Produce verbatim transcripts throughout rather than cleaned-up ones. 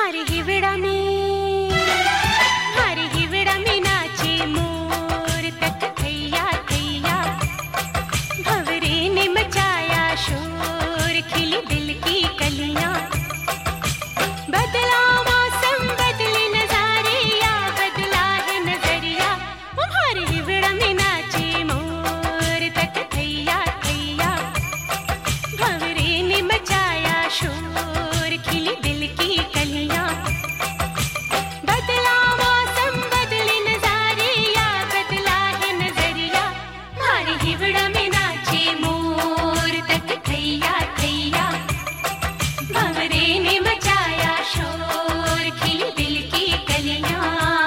हमारे हिवड़ा में हमारे हिवड़ा में नाचे मोर तक थैया थैया भंवरे ने मचाया शोर खिली दिल की कलियां बदला मौसम बदले नजारे या बदला है नजरिया हमारे हिवड़ा में नाचे मोर तक थैया थैया भंवरे ने मचाया शोर खिली दिल की कलियां बदला मौसम बदले नजारे या बदला है नजरिया हमारे हिवड़ा में नाचे मोर तक थैया थैया भंवरे ने मचाया शोर खिली दिल की कलियां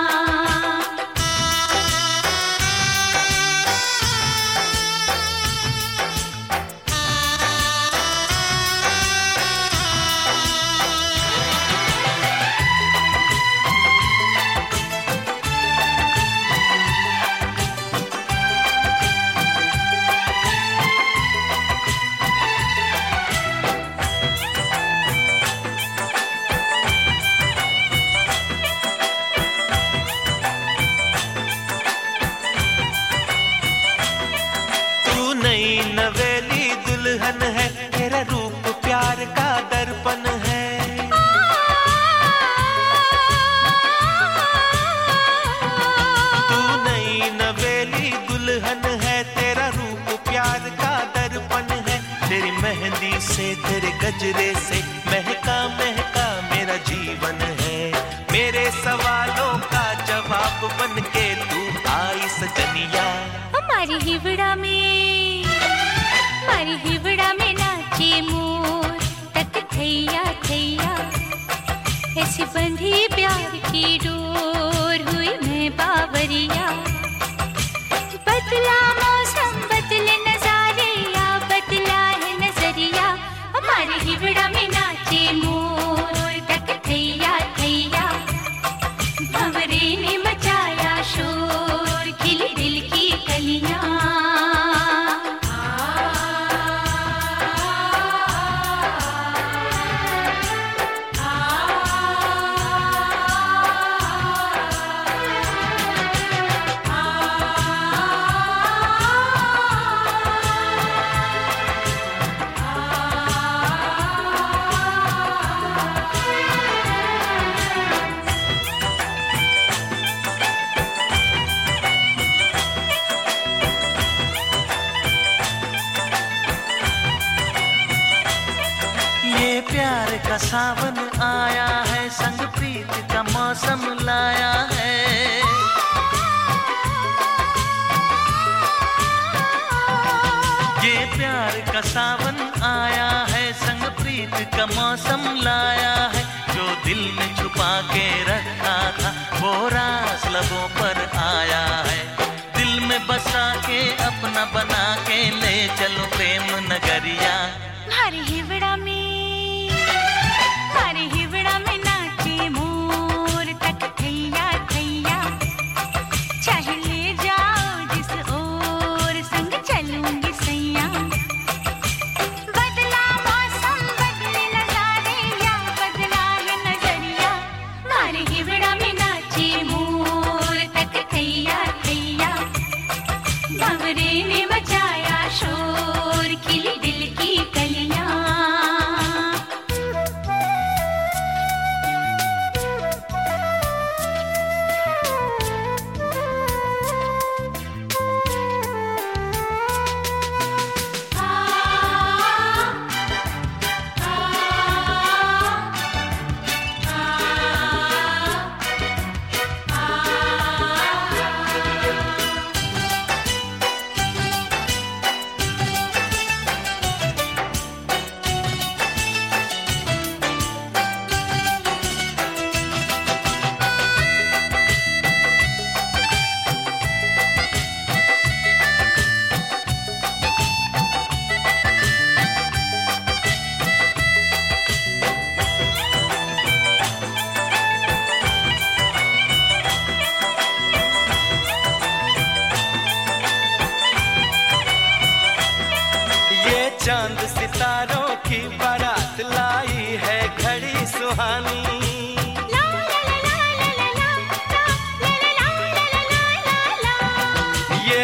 नवेली दुल्हन है तेरा रूप प्यार का दर्पण है तू नई नवेली दुल्हन है तेरा रूप प्यार का दर्पण है तेरी मेहंदी से तेरे गजरे से महका महका मेरा जीवन है मेरे सवालों का जवाब बन के तू आई सजनिया हमारी हिवड़ा में हमारी हिवड़ा में नाचे मोर तक थैया थैया ऐसी बंधी प्यार की डोर हुई मैं बावरिया बदला मौसम बदले नजारे या बदला है नजरिया हमारी हिवड़ा में नाचे मोर तक थैया थैया भंवरे ने मचाया शोर खिली दिल की कलियां प्यार का सावन आया है संग प्रीत का मौसम लाया है ये प्यार का सावन आया है संग प्रीत का मौसम लाया है जो दिल में छुपा के रखा था वो राज लबों पर आया है दिल में बसा के अपना बना के ले चलो प्रेम नगरिया हमारे हिवड़ा में हमारे हिवड़ा में नाचे मोर तक थैया थैया चाहे ले जाओ जिस ओर संग चलूंगी सैया बदला मौसम बदले नजारे या बदला है नजरिया हमारे हिवड़ा में नाचे मोर तक थैया थैया भंवरे ने मचाया शोर खिली दिल की कलियां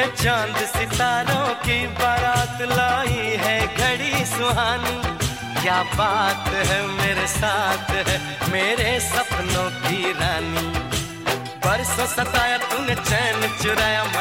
चांद सितारों की बारात लाई है घड़ी सुहानी। क्या बात है मेरे साथ है मेरे सपनों की रानी। बरसों सताया तूने चैन चुराया